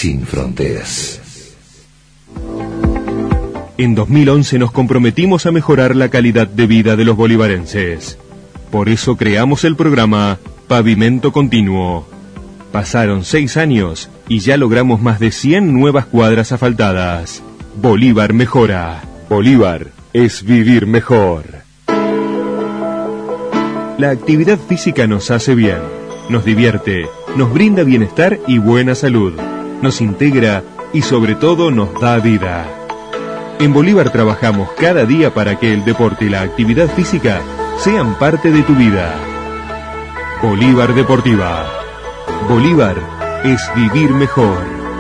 sin fronteras. En 2011 nos comprometimos a mejorar la calidad de vida de los bolivarenses. Por eso creamos el programa Pavimento Continuo. Pasaron 6 años y ya logramos más de 100 nuevas cuadras asfaltadas. Bolívar mejora. Bolívar es vivir mejor. La actividad física nos hace bien, nos divierte, nos brinda bienestar y buena salud, nos integra y sobre todo nos da vida. En Bolívar trabajamos cada día para que el deporte y la actividad física sean parte de tu vida. Bolívar Deportiva. Bolívar es vivir mejor.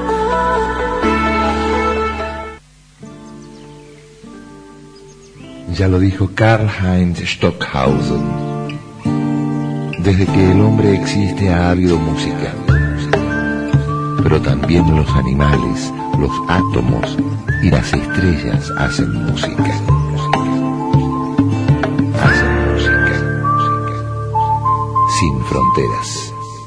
Ya lo dijo Karl-Heinz Stockhausen. Desde que el hombre existe ha habido música, pero también los animales, los átomos y las estrellas hacen música. Hacen música sin fronteras.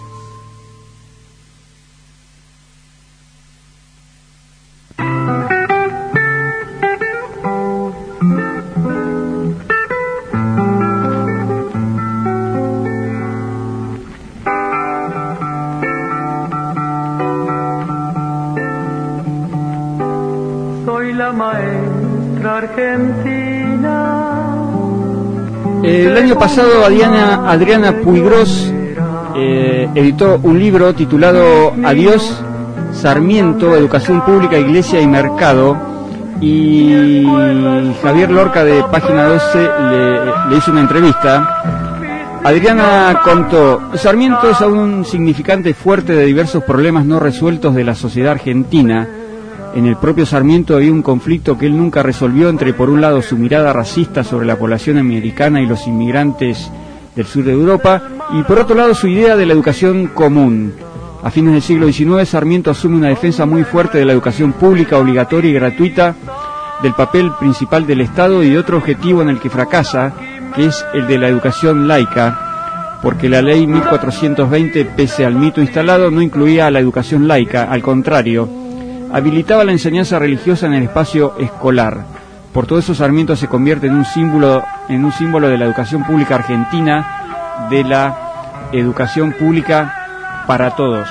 El año pasado Adriana Puigros editó un libro titulado Adiós, Sarmiento, Educación Pública, Iglesia y Mercado, y Javier Lorca de Página 12 le hizo una entrevista. Adriana contó: Sarmiento es aún un significante fuerte de diversos problemas no resueltos de la sociedad argentina. En el propio Sarmiento había un conflicto que él nunca resolvió entre, por un lado, su mirada racista sobre la población americana y los inmigrantes del sur de Europa, y por otro lado, su idea de la educación común. A fines del siglo XIX, Sarmiento asume una defensa muy fuerte de la educación pública, obligatoria y gratuita, del papel principal del Estado y de otro objetivo en el que fracasa, que es el de la educación laica, porque la ley 1420, pese al mito instalado, no incluía a la educación laica, al contrario, habilitaba la enseñanza religiosa en el espacio escolar. Por todo eso, Sarmiento se convierte en un símbolo de la educación pública argentina, de la educación pública para todos.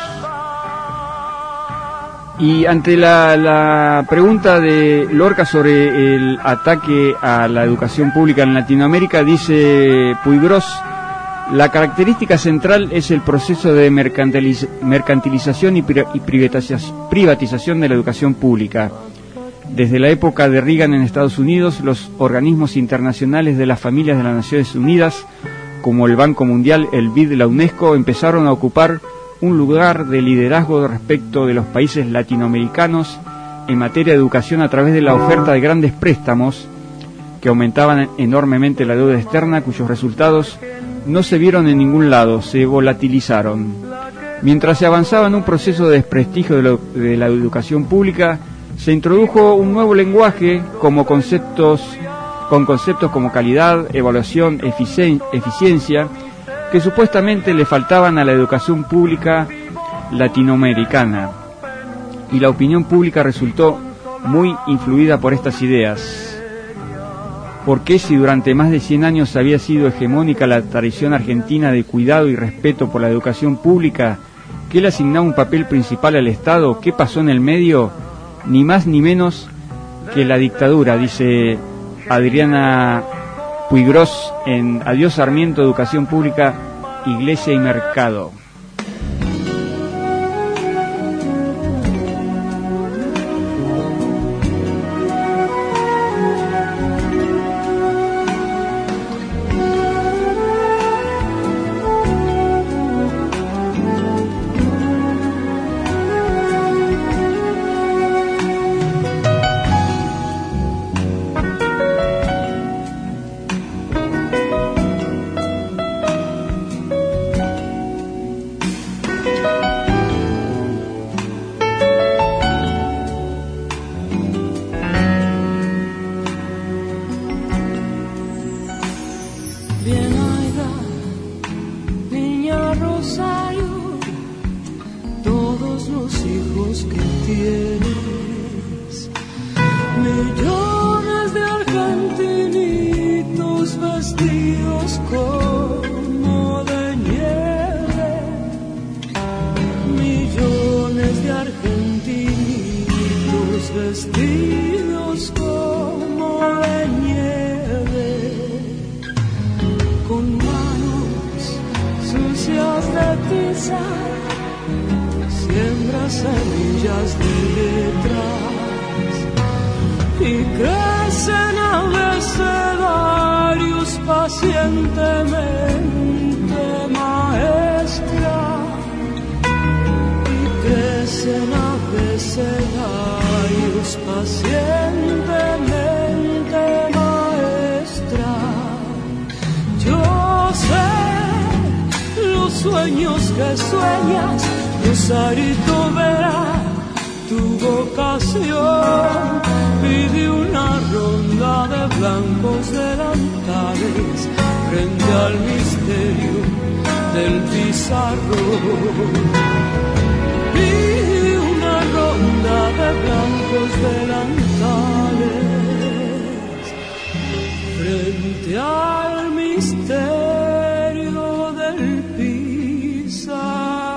Y ante la pregunta de Lorca sobre el ataque a la educación pública en Latinoamérica, dice Puigros: la característica central es el proceso de mercantilización y privatización de la educación pública. Desde la época de Reagan en Estados Unidos, los organismos internacionales de las familias de las Naciones Unidas, como el Banco Mundial, el BID, la UNESCO, empezaron a ocupar un lugar de liderazgo respecto de los países latinoamericanos en materia de educación a través de la oferta de grandes préstamos que aumentaban enormemente la deuda externa, cuyos resultados no se vieron en ningún lado, se volatilizaron. Mientras se avanzaba en un proceso de desprestigio de la educación pública, se introdujo un nuevo lenguaje con conceptos como calidad, evaluación, eficiencia, que supuestamente le faltaban a la educación pública latinoamericana. Y la opinión pública resultó muy influida por estas ideas. ¿Por qué, si durante más de 100 años había sido hegemónica la tradición argentina de cuidado y respeto por la educación pública, que le asignaba un papel principal al Estado, qué pasó en el medio? Ni más ni menos que la dictadura, dice Adriana Puigros en Adiós Sarmiento, Educación Pública, Iglesia y Mercado. sueños que tienes, millones de argentinitos vestidos como de nieve, millones de argentinitos vestidos como de nieve, con manos sucias de tiza, siembra semillas de letras y crecen abecedarios pacientemente, maestra, y crecen abecedarios pacientemente, maestra. Yo sé los sueños que sueñas, Rosarito verá tu vocación. Pide una ronda de blancos delantales frente al misterio del pizarrón. Pide una ronda de blancos delantales frente al misterio del pizarrón.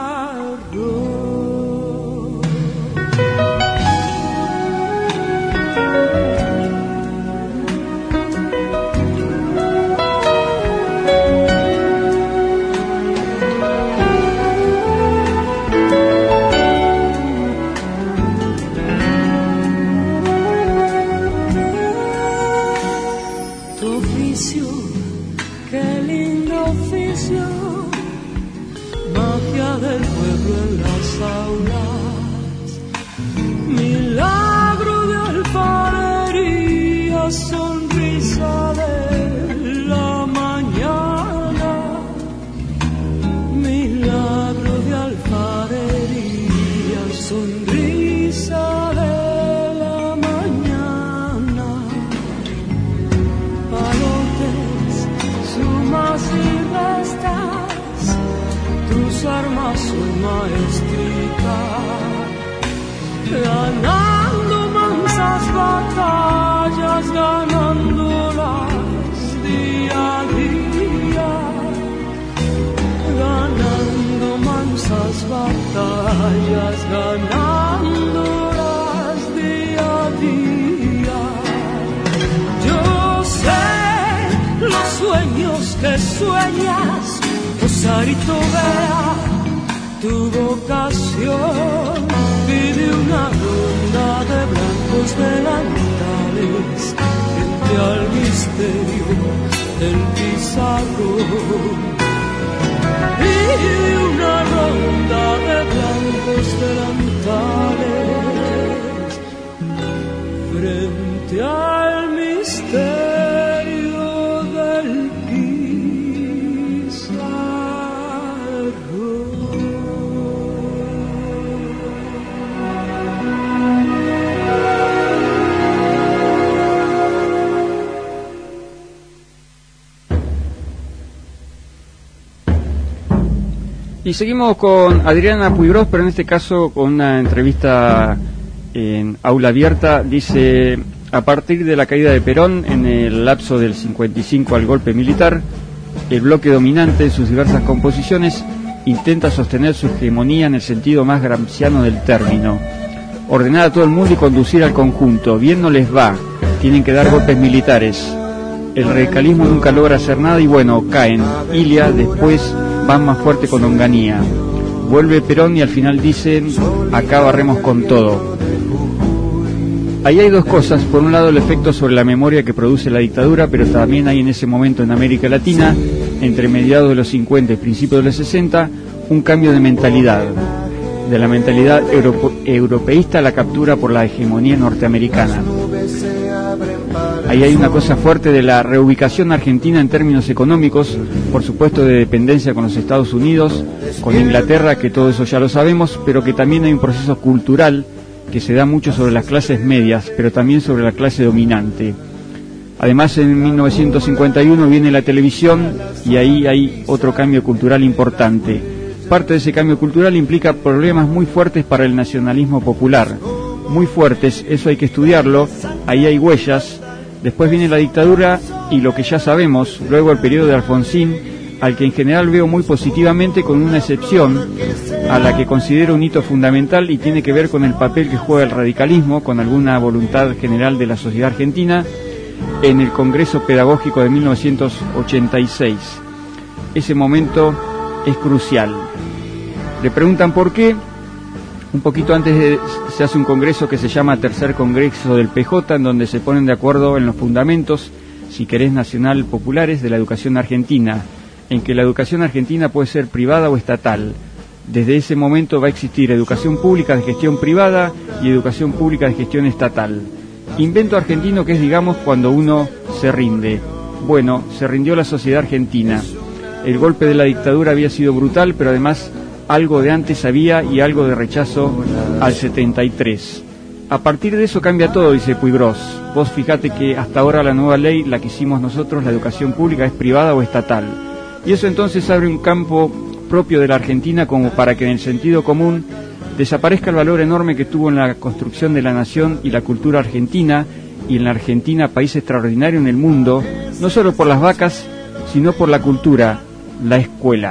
Sonrisa de la mañana, milagro de alfarería, sonrisa de la mañana, palotes, sumas y restas, tus armas son maestritas, ganando mansas batallas, ganándolas día a día, ganando mansas batallas, ganándolas día a día. Yo sé los sueños que sueñas, Rosarito verá tu vocación. Pide una ronda de blancos delantales frente al misterio del pizarrón. Pide una ronda de blancos delantales frente al misterio del Y seguimos con Adriana Puigros, pero en este caso con una entrevista en aula abierta. Dice: a partir de la caída de Perón, en el lapso del 55 al golpe militar, el bloque dominante en sus diversas composiciones intenta sostener su hegemonía en el sentido más gramsciano del término, ordenar a todo el mundo y conducir al conjunto. Bien no les va, tienen que dar golpes militares. El radicalismo nunca logra hacer nada y bueno, caen. Ilia, después van más fuerte con Onganía. Vuelve Perón y al final dicen: acá barremos con todo. Ahí hay dos cosas: por un lado el efecto sobre la memoria que produce la dictadura, pero también hay en ese momento en América Latina, entre mediados de los 50 y principios de los 60, un cambio de mentalidad, de la mentalidad europeísta a la captura por la hegemonía norteamericana. Ahí hay una cosa fuerte de la reubicación argentina en términos económicos, por supuesto de dependencia con los Estados Unidos, con Inglaterra, que todo eso ya lo sabemos, pero que también hay un proceso cultural que se da mucho sobre las clases medias, pero también sobre la clase dominante. Además, en 1951 viene la televisión y ahí hay otro cambio cultural importante. parte de ese cambio cultural implica problemas muy fuertes para el nacionalismo popular. Muy fuertes, eso hay que estudiarlo, ahí hay huellas. Después viene la dictadura y lo que ya sabemos, luego el periodo de Alfonsín, al que en general veo muy positivamente, con una excepción a la que considero un hito fundamental y tiene que ver con el papel que juega el radicalismo, con alguna voluntad general de la sociedad argentina, en el Congreso Pedagógico de 1986. Ese momento es crucial. Le preguntan por qué. Un poquito antes se hace un congreso que se llama Tercer Congreso del PJ, en donde se ponen de acuerdo en los fundamentos, si querés, nacional populares de la educación argentina, en que la educación argentina puede ser privada o estatal. Desde ese momento va a existir educación pública de gestión privada y educación pública de gestión estatal. Invento argentino que es, digamos, cuando uno se rinde. Bueno, se rindió la sociedad argentina. El golpe de la dictadura había sido brutal, pero además algo de antes había y algo de rechazo al 73. A partir de eso cambia todo, dice Puigros. Vos fijate que hasta ahora la nueva ley, la que hicimos nosotros, la educación pública, es privada o estatal. Y eso entonces abre un campo propio de la Argentina como para que en el sentido común desaparezca el valor enorme que tuvo en la construcción de la nación y la cultura argentina, y en la Argentina, país extraordinario en el mundo, no solo por las vacas, sino por la cultura, la escuela.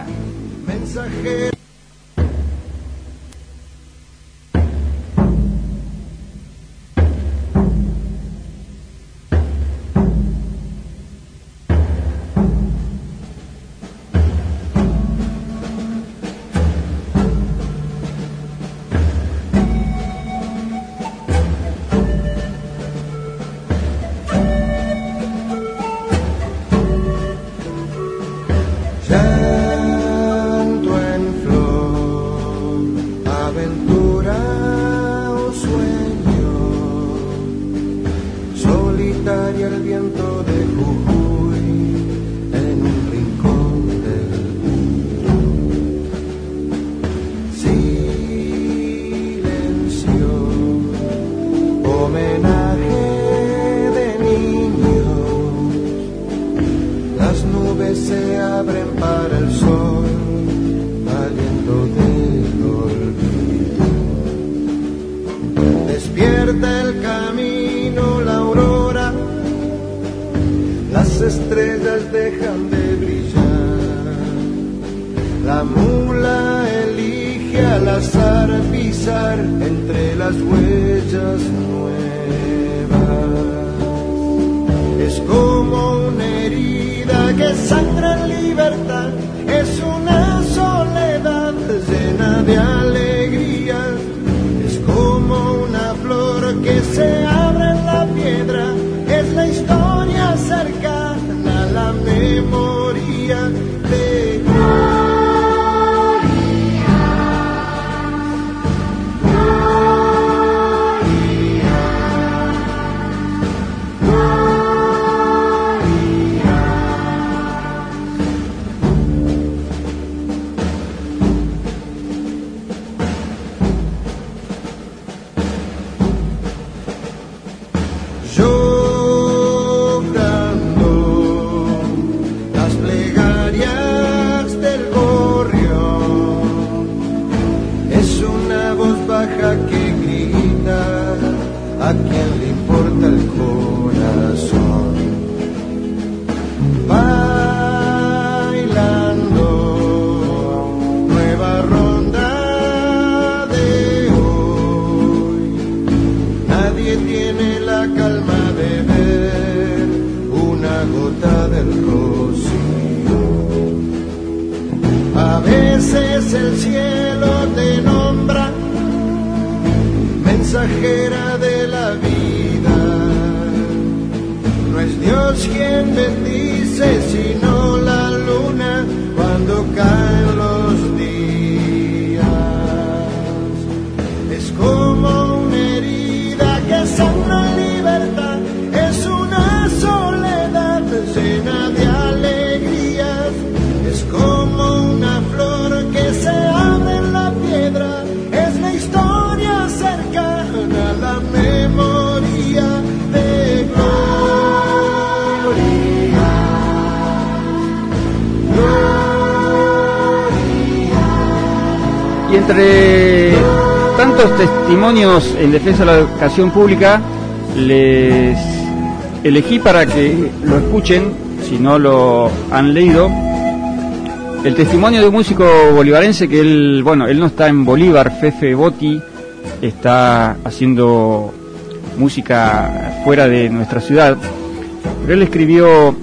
entre tantos testimonios en defensa de la educación pública, les elegí para que lo escuchen, si no lo han leído, el testimonio de un músico bolivarense que él no está en Bolívar, Fefe Botti, está haciendo música fuera de nuestra ciudad, pero él escribió: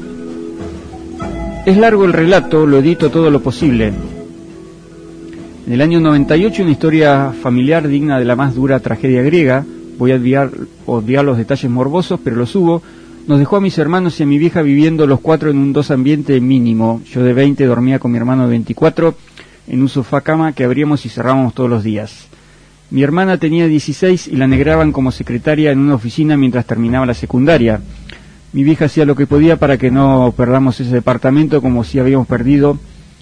es largo el relato, lo edito todo lo posible. En el año 98, una historia familiar digna de la más dura tragedia griega, voy a obviar los detalles morbosos, pero los hubo, nos dejó a mis hermanos y a mi vieja viviendo los cuatro en un dos ambiente mínimo. Yo de 20 dormía con mi hermano de 24 en un sofá cama que abríamos y cerrábamos todos los días. Mi hermana tenía 16 y la negraban como secretaria en una oficina mientras terminaba la secundaria. Mi vieja hacía lo que podía para que no perdamos ese departamento, como si habíamos perdido...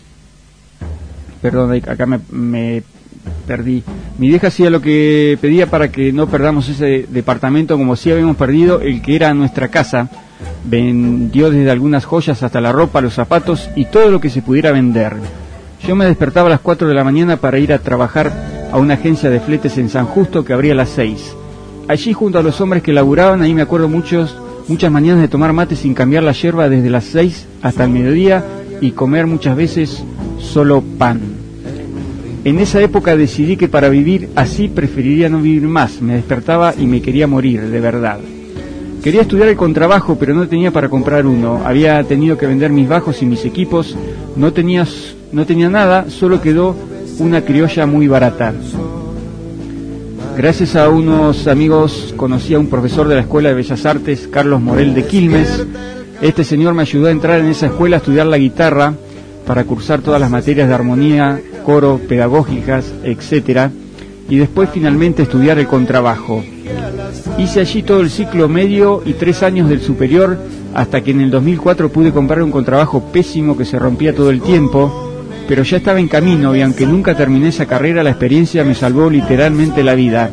Perdón, acá me perdí. Mi vieja hacía lo que pedía para que no perdamos ese departamento, como si habíamos perdido el que era nuestra casa. Vendió desde algunas joyas hasta la ropa, los zapatos y todo lo que se pudiera vender. Yo me despertaba a las 4 de la mañana para ir a trabajar a una agencia de fletes en San Justo que abría a las 6. Allí, junto a los hombres que laburaban, ahí me acuerdo muchas mañanas de tomar mate sin cambiar la yerba desde las 6 hasta el mediodía y comer muchas veces solo pan. En esa época decidí que para vivir así preferiría no vivir más. Me despertaba y me quería morir, de verdad. Quería estudiar el contrabajo, pero no tenía para comprar uno. Había tenido que vender mis bajos y mis equipos. No tenía nada, solo quedó una criolla muy barata. Gracias a unos amigos conocí a un profesor de la Escuela de Bellas Artes, Carlos Morel de Quilmes. Este señor me ayudó a entrar en esa escuela a estudiar la guitarra para cursar todas las materias de armonía, coro, pedagógicas, etcétera, y después finalmente estudiar el contrabajo. Hice allí todo el ciclo medio y 3 años del superior, hasta que en el 2004 pude comprar un contrabajo pésimo que se rompía todo el tiempo, pero ya estaba en camino y aunque nunca terminé esa carrera, la experiencia me salvó literalmente la vida.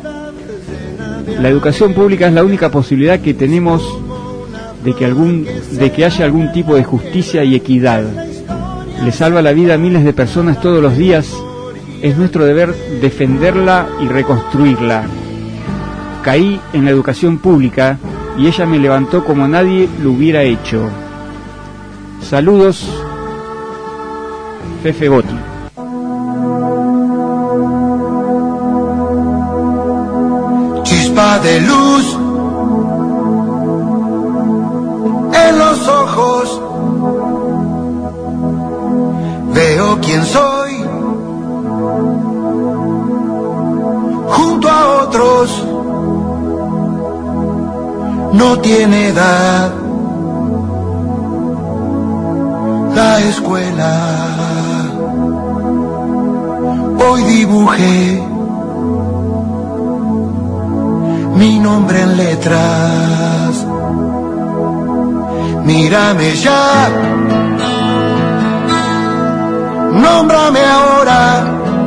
La educación pública es la única posibilidad que tenemos de que haya algún tipo de justicia y equidad. Le salva la vida a miles de personas todos los días. Es nuestro deber defenderla y reconstruirla. Caí en la educación pública y ella me levantó como nadie lo hubiera hecho. Saludos, Fefe Botti. Chispa de luz en los ojos. Veo quién soy junto a otros. No tiene edad la escuela. Hoy dibujé mi nombre en letras. Mírame ya, nómbrame ahora.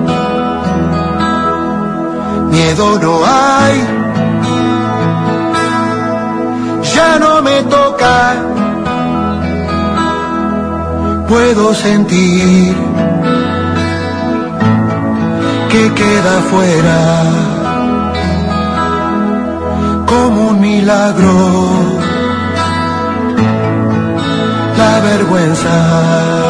Miedo no hay, ya no me toca. Puedo sentir que queda fuera como un milagro la vergüenza.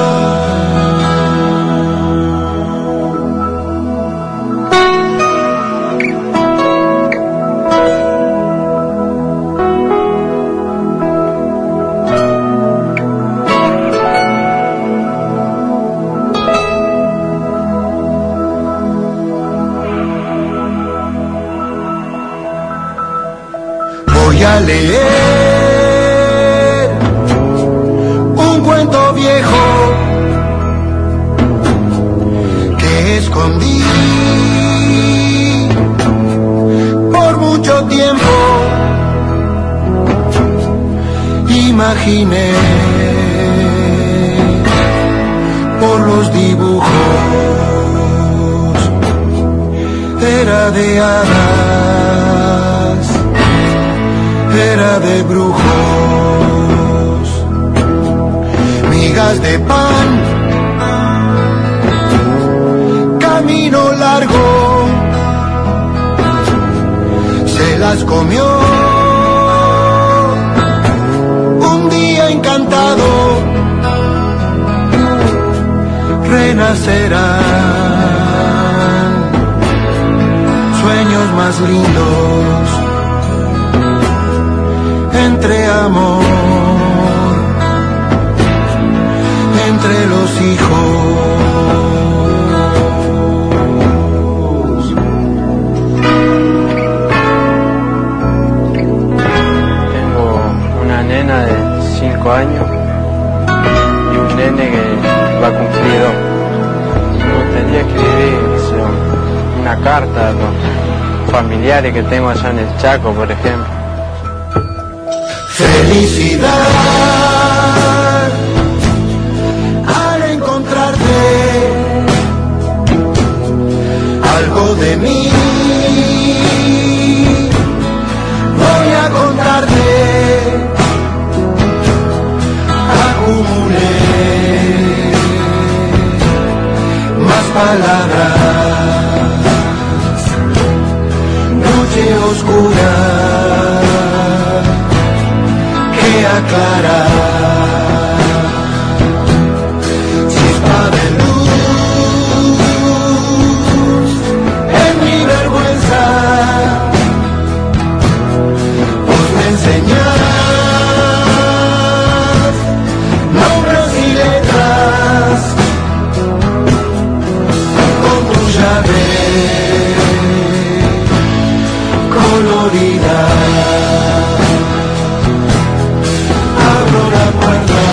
Voy a leer un cuento viejo que escondí por mucho tiempo. Imaginé por los dibujos, era de hadas, era de brujos, migas de pan, camino largo. largo se las comió. Un día encantado renacerán sueños más lindos entre amor, entre los hijos. De 5 años y un nene que va a cumplir 2. Me gustaría escribir una carta a los familiares que tengo allá en el Chaco, por ejemplo. Felicidad al encontrarte, algo de mí voy a contarte. Más palabras, noche oscura que aclara, chispa de luz en mi vergüenza, vos me enseñás colorida, abro la puerta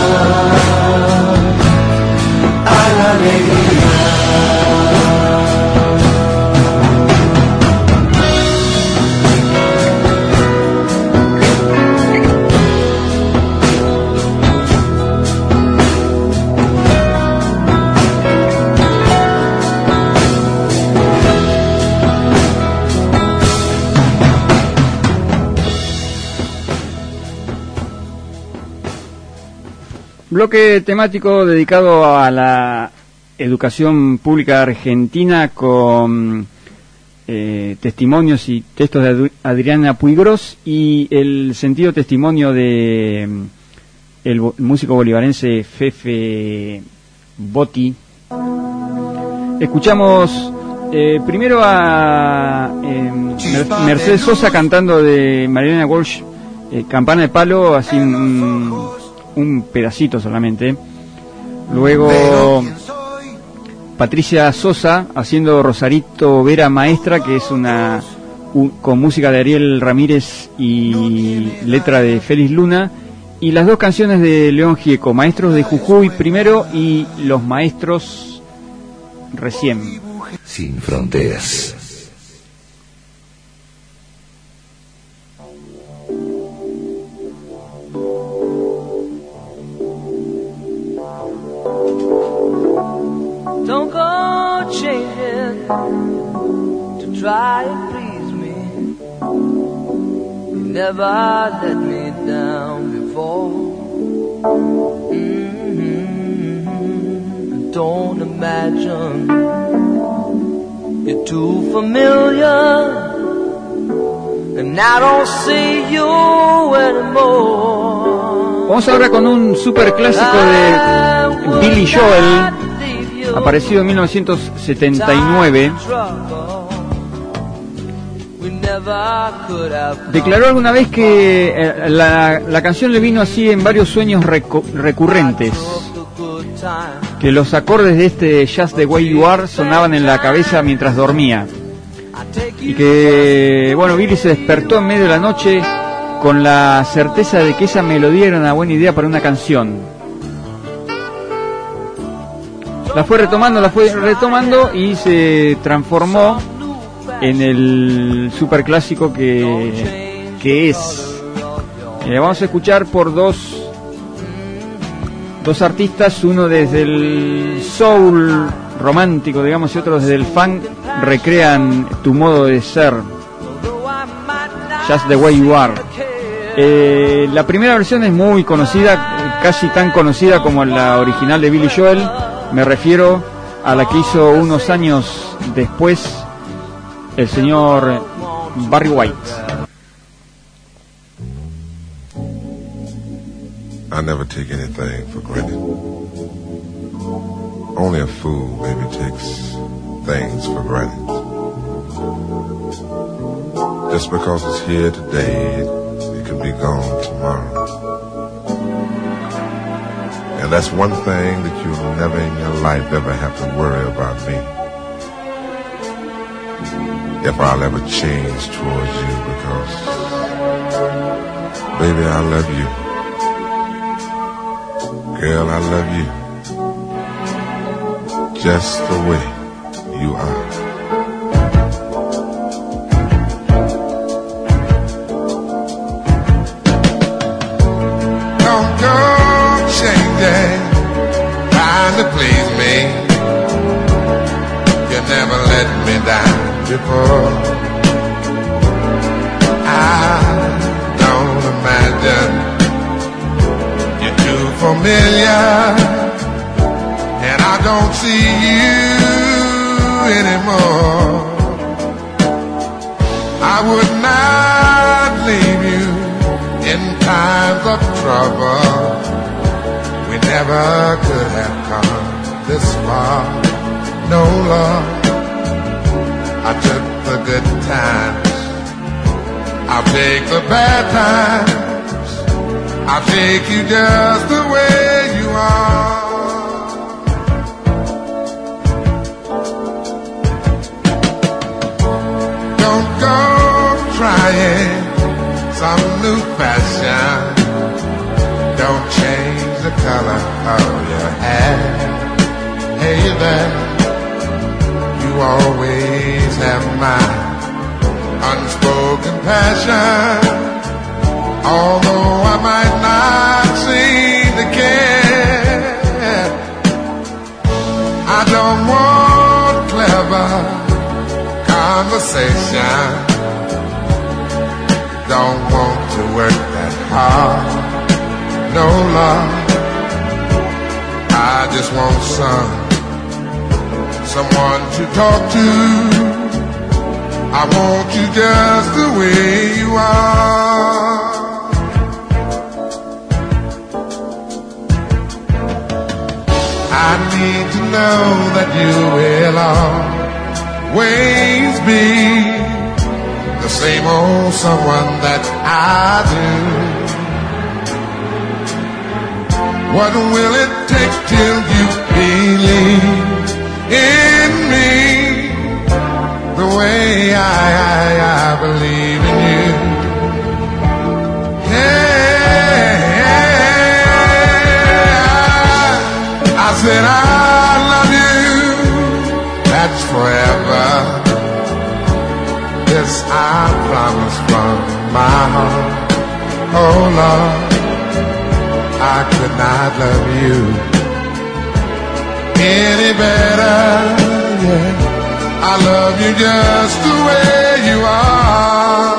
a la alegría. Bloque temático dedicado a la educación pública argentina con testimonios y textos de Adriana Puigros y el sentido testimonio de el músico bolivarense Fefe Botti. Escuchamos primero a Mercedes Sosa cantando de Mariana Walsh, Campana de Palo, así un pedacito solamente. Luego Patricia Sosa haciendo Rosarito Vera Maestra, que es con música de Ariel Ramírez y letra de Félix Luna, y las dos canciones de León Gieco, Maestros de Jujuy primero y Los Maestros recién. Sin fronteras. Don't go changing to try and please me. You never let me down before. Don't imagine you're too familiar, and I don't see you anymore. Vamos ahora con un super clásico de Billy Joel, aparecido en 1979. Declaró alguna vez que la canción le vino así en varios sueños recurrentes, que los acordes de este Just the Way You Are sonaban en la cabeza mientras dormía, y que, bueno, Billy se despertó en medio de la noche con la certeza de que esa melodía era una buena idea para una canción. La fue retomando y se transformó en el superclásico que es. Vamos a escuchar por dos artistas, uno desde el soul romántico, digamos, y otro desde el funk, recrean Tu modo de ser, Just the Way You Are. La primera versión es muy conocida, casi tan conocida como la original de Billy Joel. Me refiero a la que hizo unos años después el señor Barry White. I never take anything for granted. Only a fool maybe takes things for granted. Just because it's here today, it could be gone tomorrow. And that's one thing that you'll never in your life ever have to worry about me. If I'll ever change towards you, because, baby, I love you. Girl, I love you. Just the way you are. Don't go changing, trying to please me. You never let me down before. I don't imagine you're too familiar, and I don't see you anymore. I would not leave you in times of trouble. We never could have come this far. No, Lord, I took the good times, I'll take the bad times, I'll take you just the way you are. Don't go trying some new fashion. Don't change the color of your hair. Hey there, you always have my unspoken passion. Although I might not seem to care, I don't want clever conversation. Don't want to work that hard. No, Lord, I just want someone to talk to. I want you just the way you are. I need to know that you will always be the same old someone that I do. What will it take till you believe in me the way I believe in you? Yeah, I said I love you, that's forever. This I promise from my heart. Oh Lord, I could not love you any better. Yeah, I love you just the way you are.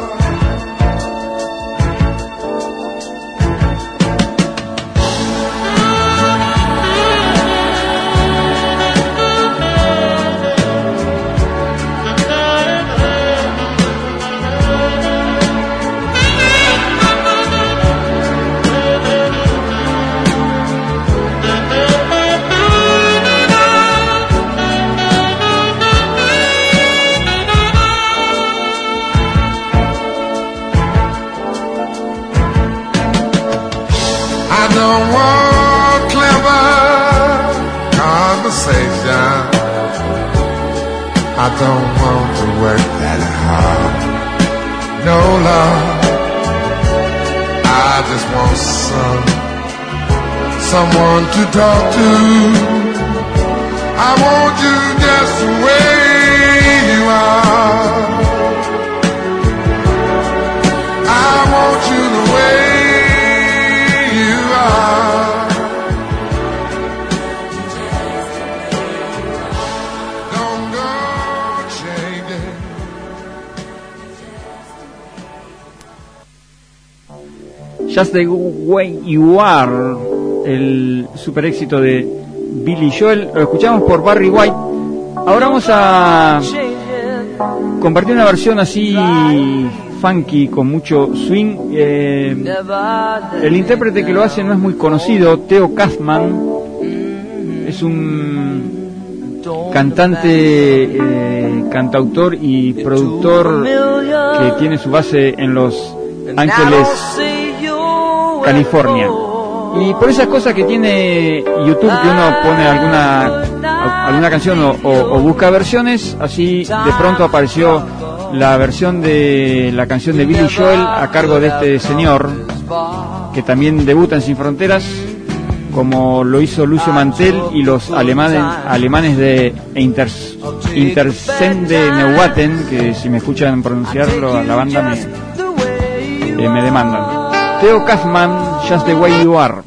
I don't want clever conversation. I don't want to work that hard. No, Lord, I just want someone to talk to. I want you just the way you are. I want you the way you are. Don't go changing. Just the Way You Are, el super éxito de Billy Joel, lo escuchamos por Barry White. Ahora vamos a compartir una versión así funky con mucho swing. El intérprete que lo hace no es muy conocido, Theo Kaufman. Es un cantante, cantautor y productor que tiene su base en Los Ángeles, California. Y por esas cosas que tiene YouTube, que uno pone alguna canción o busca versiones, así de pronto apareció la versión de la canción de Billy Joel a cargo de este señor, que también debuta en Sin Fronteras, como lo hizo Lucio Mantel y los alemanes de Intersende Neuwaten, que si me escuchan pronunciarlo a la banda me demandan. Theo Kaufman, Just the Way You Are.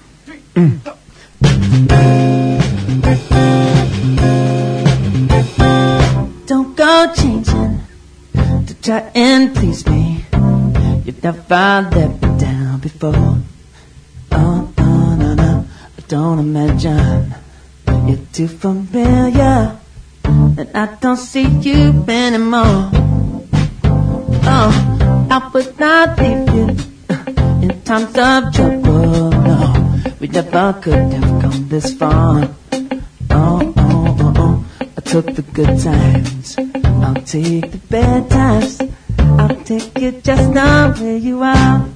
Don't go changing to try and please me. You've never let me down before. Oh, no, no, no. Don't imagine you're too familiar, and I don't see you anymore. Oh, I would not leave you in times of trouble. No, we never could have come this far. Oh, oh, oh, oh. I took the good times, I'll take the bad times. I'll take you just the way you are.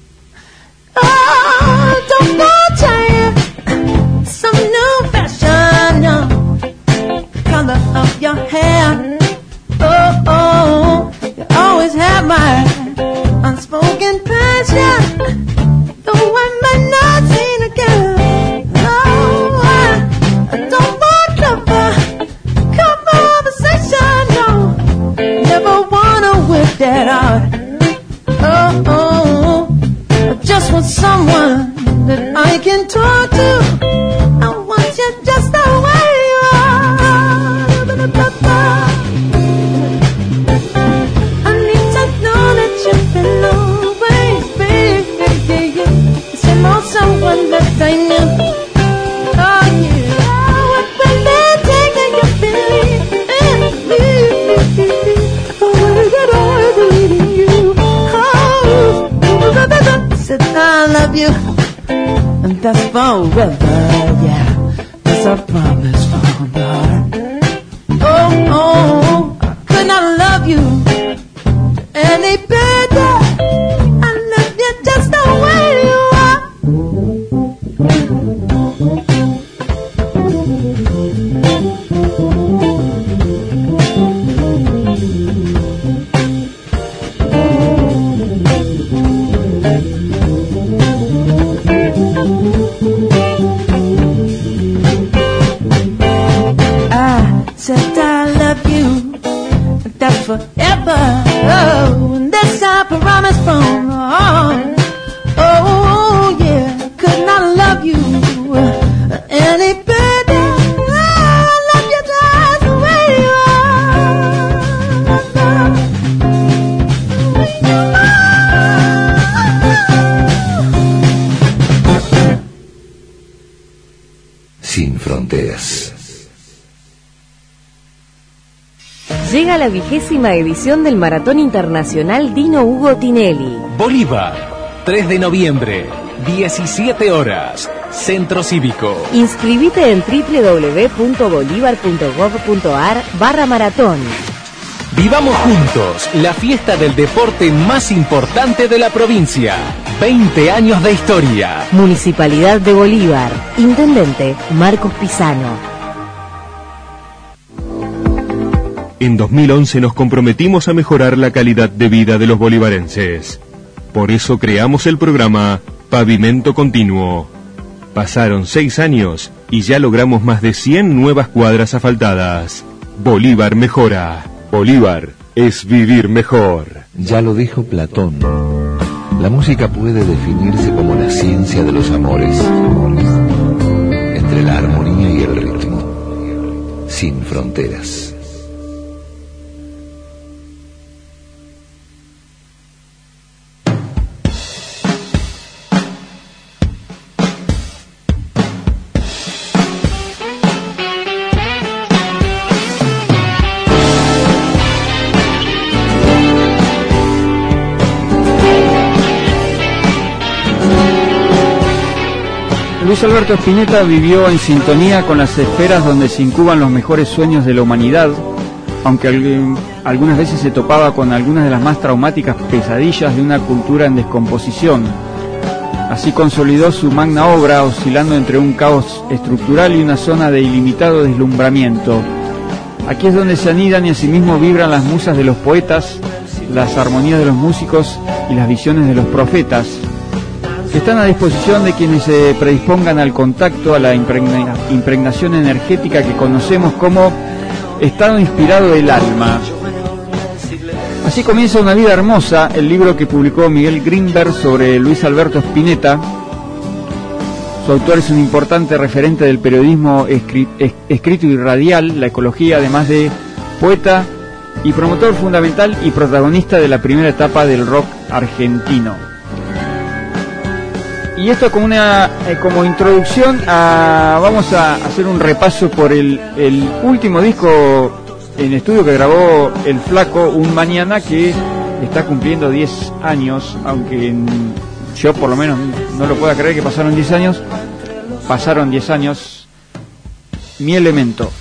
Oh, don't go trying some new fashion, no. The color of your hair. Oh, oh, you always have my unspoken passion. Though I might not see the girl. No, I don't want lover conversation, no. Never wanna whip that out. Oh, oh, I just want someone that I can talk to. I want you just the way you are. I need to know that you feel always, baby. It's about someone that I knew. Oh yeah, what will it take that you believe in me? The way that I believe in you. Oh, said I love you, and that's forever. Yeah, that's a promise from the heart. Oh, oh, I could not love you any better. I love you just the way you are. I said I love you, that's forever. Oh, and that's our promise from oh, oh yeah, could not love you any better. I love you just the way you are. Sin Fronteras. Llega la 20ª edición del Maratón Internacional Dino Hugo Tinelli. Bolívar, 3 de noviembre, 17 horas, Centro Cívico. Inscribite en www.bolivar.gov.ar/maratón. Vivamos juntos la fiesta del deporte más importante de la provincia. 20 años de historia. Municipalidad de Bolívar. Intendente Marcos Pisano. En 2011 nos comprometimos a mejorar la calidad de vida de los bolivarenses. Por eso creamos el programa Pavimento Continuo. Pasaron 6 años y ya logramos más de 100 nuevas cuadras asfaltadas. Bolívar mejora. Bolívar es vivir mejor. Ya lo dijo Platón. La música puede definirse como la ciencia de los amores, entre la armonía y el ritmo, sin fronteras. Luis Alberto Spinetta vivió en sintonía con las esferas donde se incuban los mejores sueños de la humanidad, aunque algunas veces se topaba con algunas de las más traumáticas pesadillas de una cultura en descomposición. Así consolidó su magna obra, oscilando entre un caos estructural y una zona de ilimitado deslumbramiento. Aquí es donde se anidan y asimismo vibran las musas de los poetas, las armonías de los músicos y las visiones de los profetas, que están a disposición de quienes se predispongan al contacto, a la impregnación energética que conocemos como estado inspirado del alma. Así comienza Una vida hermosa, el libro que publicó Miguel Grinberg sobre Luis Alberto Spinetta. Su autor es un importante referente del periodismo escrito y radial, la ecología, además de poeta y promotor fundamental y protagonista de la primera etapa del rock argentino. Y esto como introducción vamos a hacer un repaso por el último disco en estudio que grabó el Flaco, Un Mañana, que está cumpliendo 10 años, aunque yo por lo menos no lo pueda creer que pasaron 10 años. Pasaron 10 años. Mi elemento.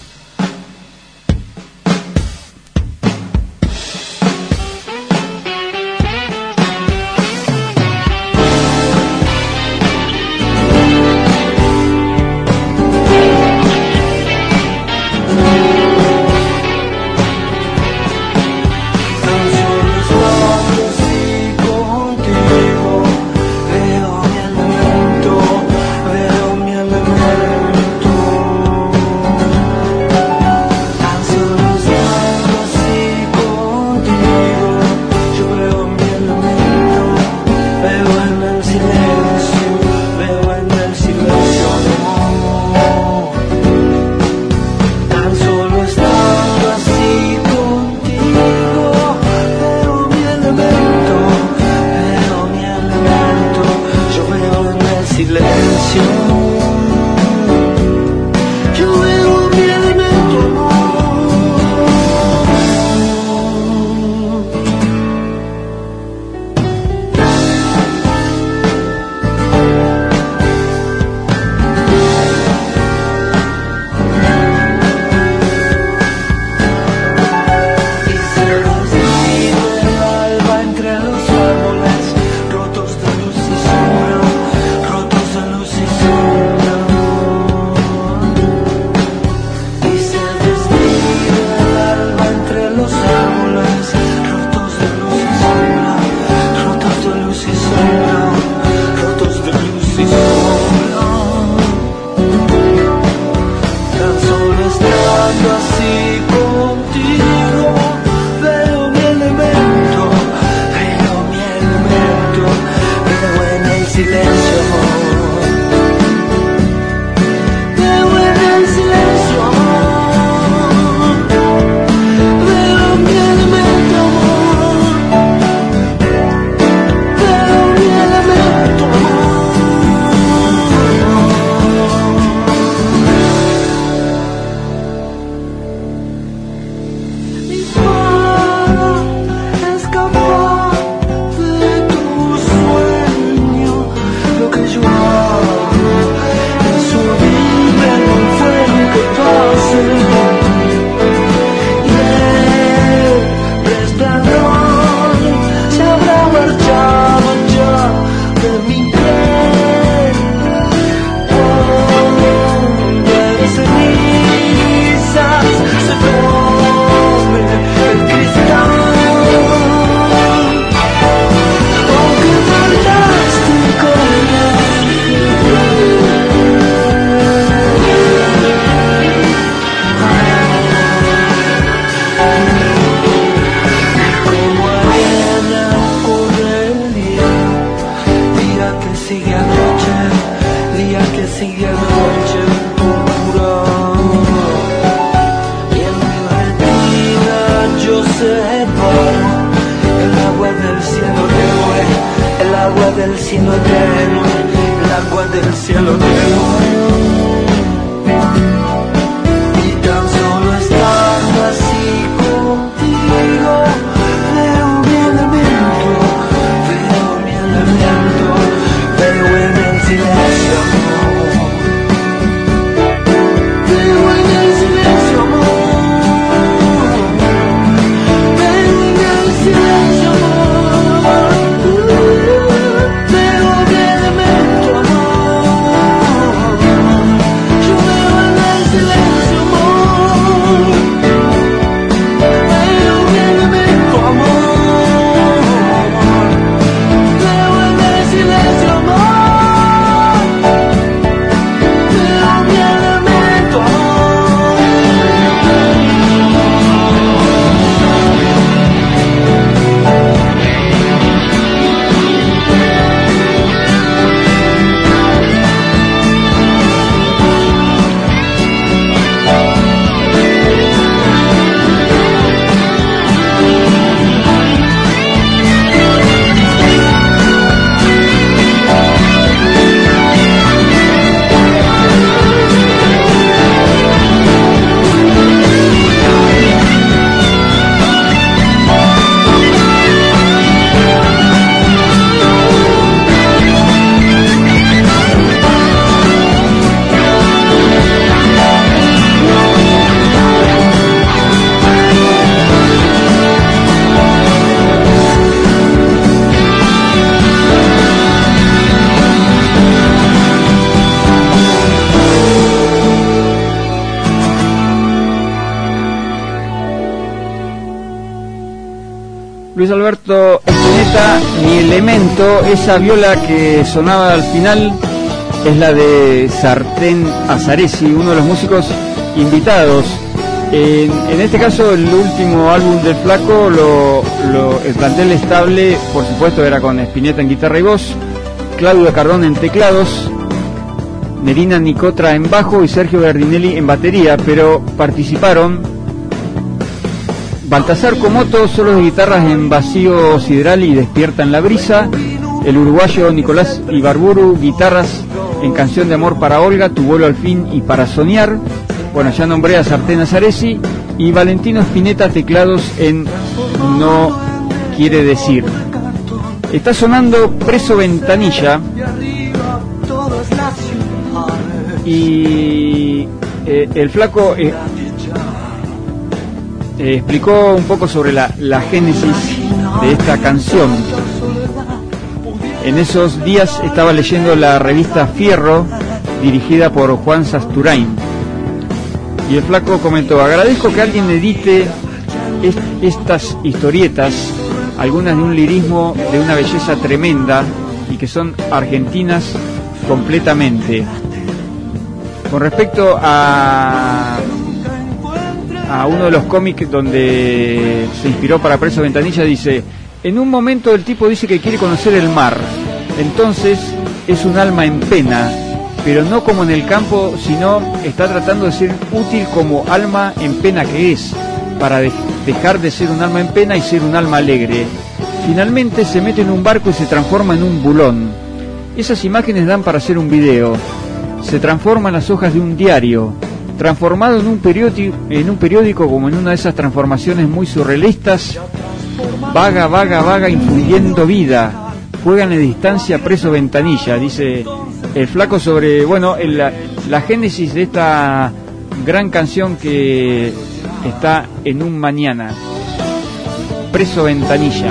Silencio. Luis Alberto Spinetta, Mi Elemento, esa viola que sonaba al final es la de Sartén Azaresi, uno de los músicos invitados. En este caso, el último álbum del Flaco, el plantel estable, por supuesto, era con Spinetta en guitarra y voz, Claudio Cardón en teclados, Nerina Nicotra en bajo y Sergio Gardinelli en batería, pero participaron Baltasar Comoto, solos de guitarras en Vacío Sideral y Despierta en la Brisa, el uruguayo Nicolás Ibarburu, guitarras en Canción de Amor para Olga, Tu vuelo al fin y Para soñar. Bueno, ya nombré a Sartén Azaresi, y Valentino Spinetta, teclados en No quiere decir. Está sonando Preso Ventanilla, y el Flaco explicó un poco sobre la génesis de esta canción. En esos días estaba leyendo la revista Fierro, dirigida por Juan Sasturain, y el Flaco comentó: agradezco que alguien edite estas historietas, algunas de un lirismo de una belleza tremenda y que son argentinas completamente. Con respecto a uno de los cómics donde se inspiró para Preso Ventanilla, dice: en un momento el tipo dice que quiere conocer el mar, entonces es un alma en pena, pero no como en el campo, sino está tratando de ser útil como alma en pena que es, para dejar de ser un alma en pena y ser un alma alegre. Finalmente se mete en un barco y se transforma en un bulón. Esas imágenes dan para hacer un video. Se transforma en las hojas de un diario, transformado en un periódico como en una de esas transformaciones muy surrealistas. Vaga, influyendo vida. Juega en la distancia Preso Ventanilla, dice el Flaco sobre, bueno, la génesis de esta gran canción que está en un mañana. Preso Ventanilla.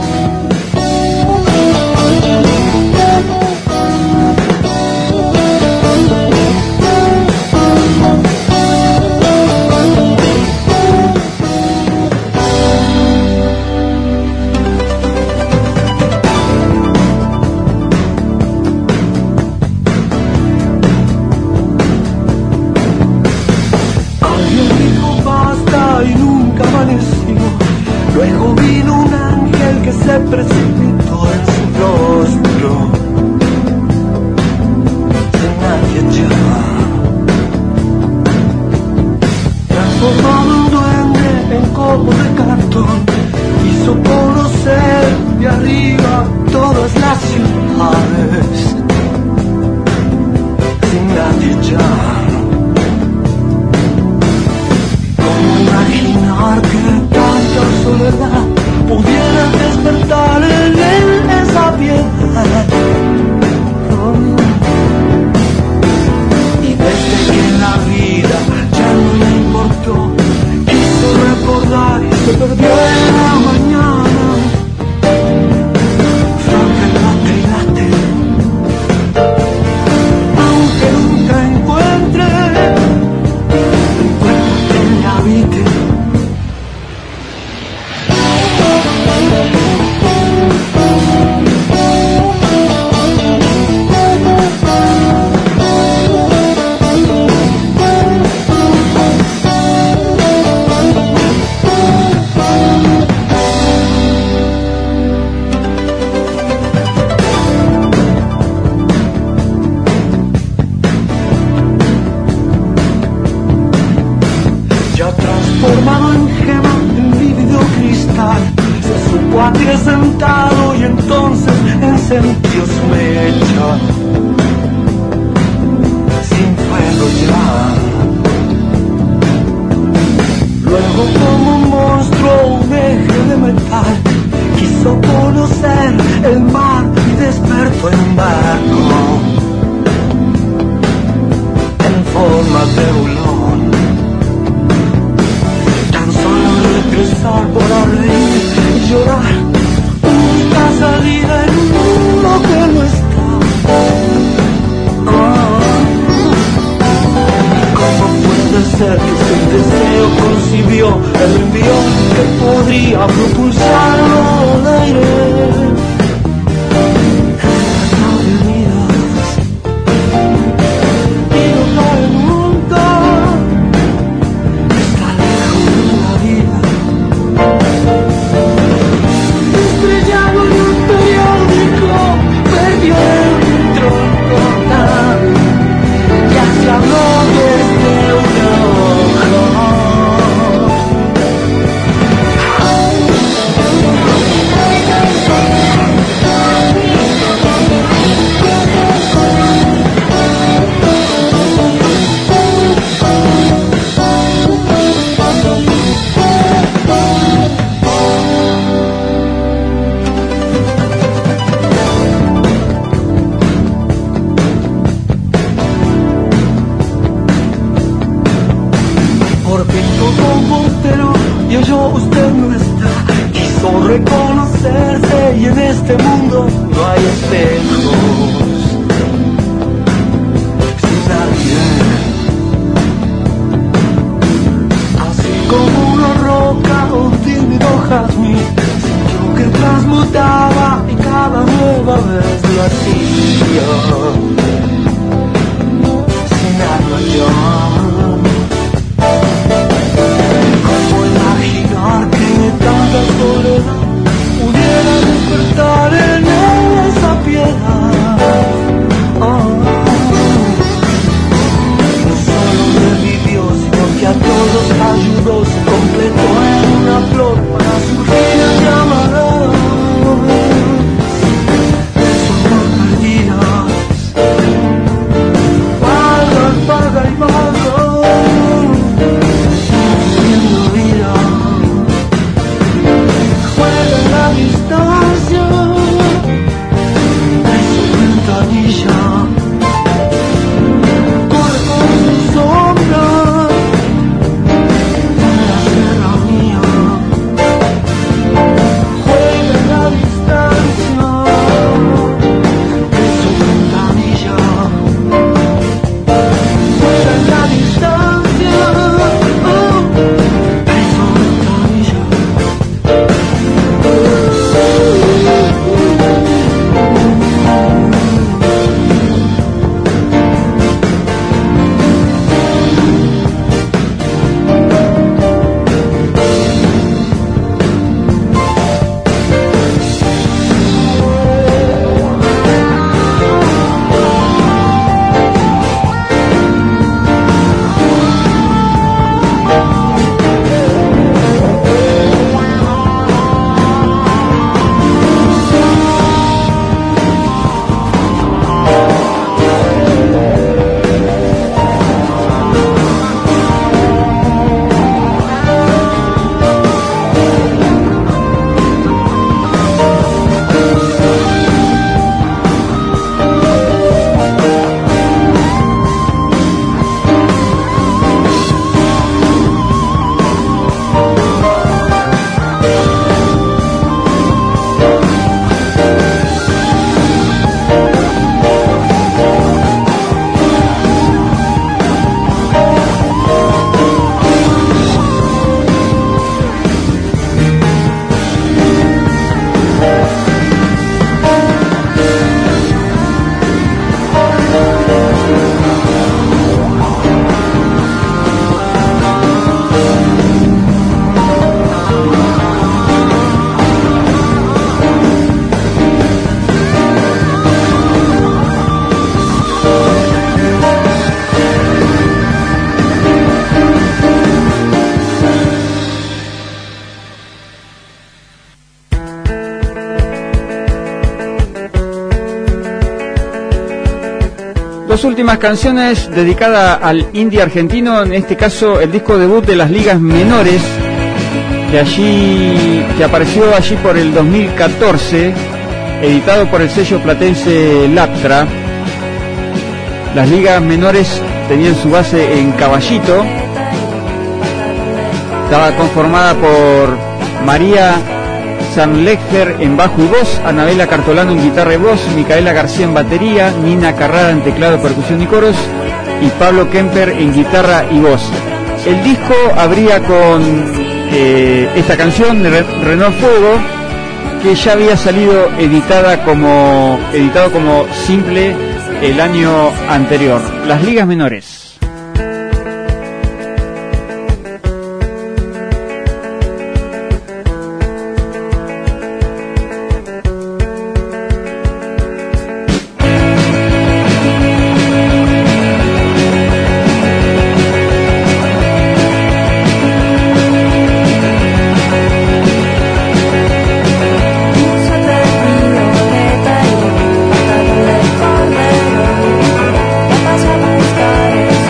Luego vino un ángel que se precipitó en su rostro, sin nadie ya, transformado en duende, en copo de cartón, hizo conocer de arriba todas las ciudades, sin nadie ya. ¿Cómo imaginar que tanta soledad pudiera despertar en él esa piedad? Y desde que la vida ya no le importó, quiso recordar y se perdió en la mañana. Late, aunque nunca encuentre quien le habite. Transformado en gema, en lívido cristal, se supo a pie sentado y entonces encendió su mecha, sin fuego ya. Luego como un monstruo, un eje de metal, quiso conocer el mar y despertó en un barco, en forma de bulón. Regresar para reír y llorar, busca salida en un mundo que no está. ¿Cómo puede ser que si el deseo concibió el envío que podría propulsarlo? conocerse y en este mundo no hay espejos. Sin nadie, así como una roca o un tímido jazmín, sintió que transmutaba y cada nueva vez lo hacía. Sin nada yo. Tanta soledad pudiera despertar en él esa piedad. No solo revivió, sino que a todos ayudó, se completó en una flor para surgir a llamarás. Eso no perdidas, vaga y vaga. Distancia, en su ventanilla, corre con su sombra, en la serranía, juega en la distancia, en su ventanilla, juega en la distancia, en su ventanilla. Dos últimas canciones dedicadas al indie argentino, en este caso el disco debut de las ligas menores, que apareció allí por el 2014, editado por el sello platense Laptra. Las ligas menores tenían su base en Caballito, estaba conformada por María Sanlegger en bajo y voz, Anabela Cartolano en guitarra y voz, Micaela García en batería, Nina Carrara en teclado, percusión y coros, y Pablo Kemper en guitarra y voz. El disco abría con esta canción de Renault Fuego, que ya había salido editado como simple el año anterior. Las ligas menores. Pasaba a buscar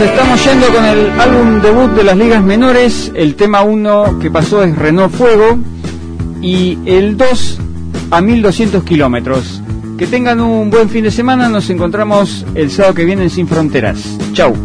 estamos yendo con el álbum debut de las ligas menores. El tema 1 que pasó es Renault Fuego y el 2 a 1200 kilómetros. Que tengan un buen fin de semana. Nos encontramos el sábado que viene en Sin Fronteras. Chau.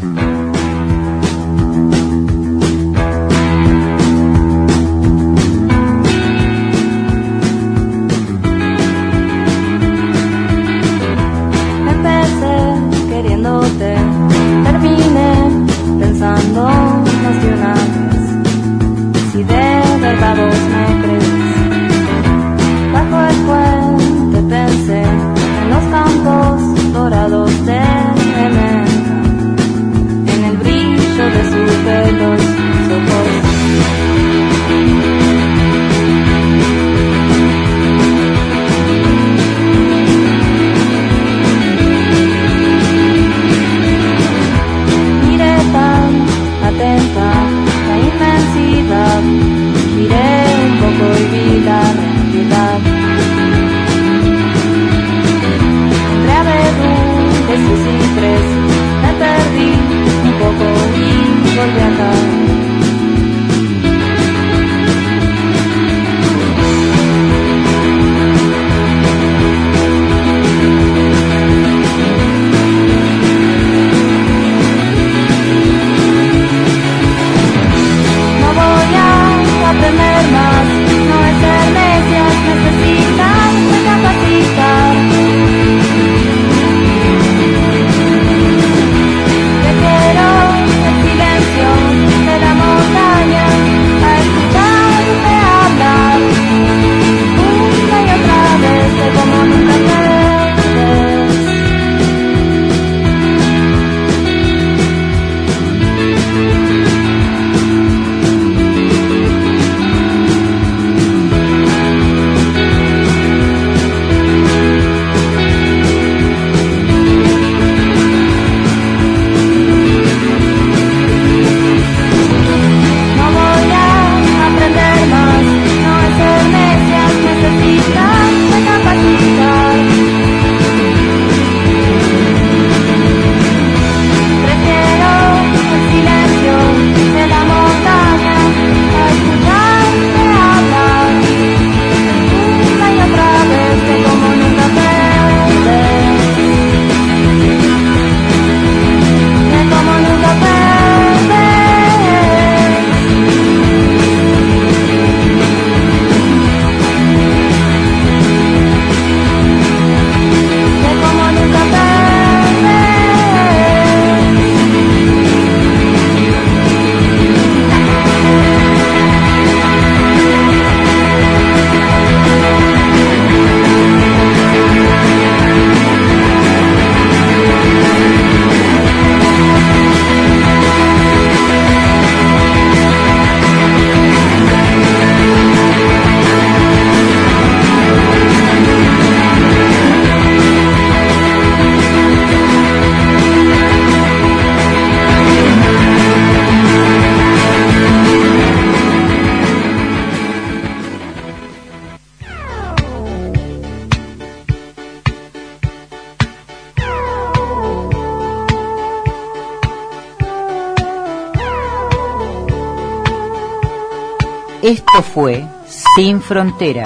Esto fue Sin Fronteras.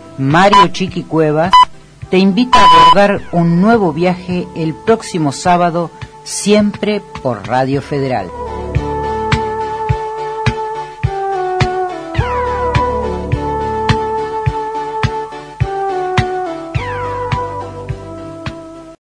Mario Chiqui Cuevas te invita a abordar un nuevo viaje el próximo sábado, siempre por Radio Federal.